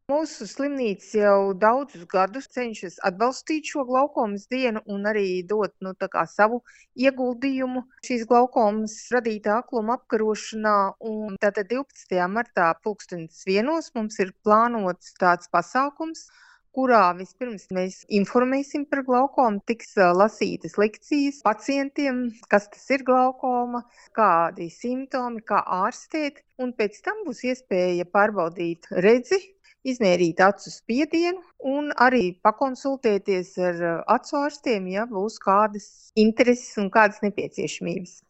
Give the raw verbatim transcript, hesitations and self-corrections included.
Mūsu slimnīca jau daudzus gadus cenšas atbalstīt šo glaukomas dienu un arī dot nu, tā kā savu ieguldījumu šīs glaukomas radītā akluma apkarošanā. Un tātad divpadsmitajā martā pulkstenis vienos mums ir plānots tāds pasākums, kurā vispirms mēs informēsim par glaukomu, tiks ā, lasītas lekcijas pacientiem, kas tas ir glaukoma, kādi simptomi, kā ārstēt, un pēc tam būs iespēja pārbaudīt redzi, izmērīt acu spiedienu un arī pakonsultēties ar ā, acu ārstiem, ja būs kādas intereses un kādas nepieciešamības.